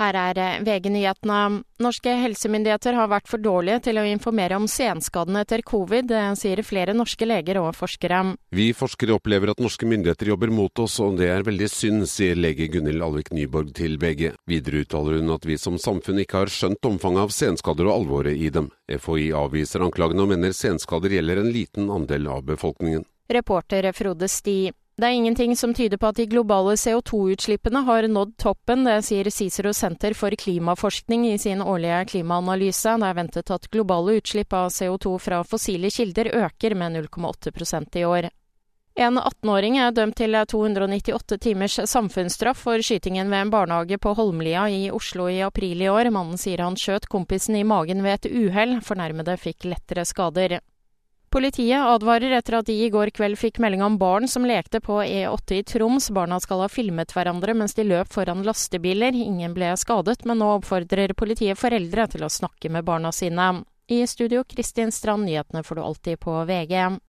Her VG-nyhetene. Norske helsemyndigheter har vært for dårlige til å informere om senskadene etter covid, sier flere norske leger og forskere. Vi forskere opplever at norske myndigheter jobber mot oss, og det veldig synd, sier lege Gunhild Alvik Nyborg til VG. Videre uttaler hun at vi som samfunn ikke har skjønt omfanget av senskader og alvoret i dem. FHI avviser anklagene og mener senskader gjelder en liten andel av befolkningen. Reporter Frode Sti. Det ingenting som tyder på at de globale CO2-utslippene har nådd toppen, det sier Cicero Senter for klimaforskning i sin årlige klimaanalyse. Det ventet at globale utslipp av CO2 fra fossile kilder øker med 0,8% i år. En 18-åring dømt til 298 timers samfunnsstraff for skytingen ved en barnehage på Holmlia i Oslo i april i år. Mannen sier han skjøt kompisen i magen ved et uhell, fornærmede fikk lettere skader. Politiet advarer etter at de i går kveld fikk melding om barn som lekte på E8 i Troms. Barna skal ha filmet hverandre mens de løp foran lastebiler. Ingen ble skadet, men nå oppfordrer politiet foreldre til å snakke med barna sine. I studio Kristin Strand, nyhetene får du alltid på VG.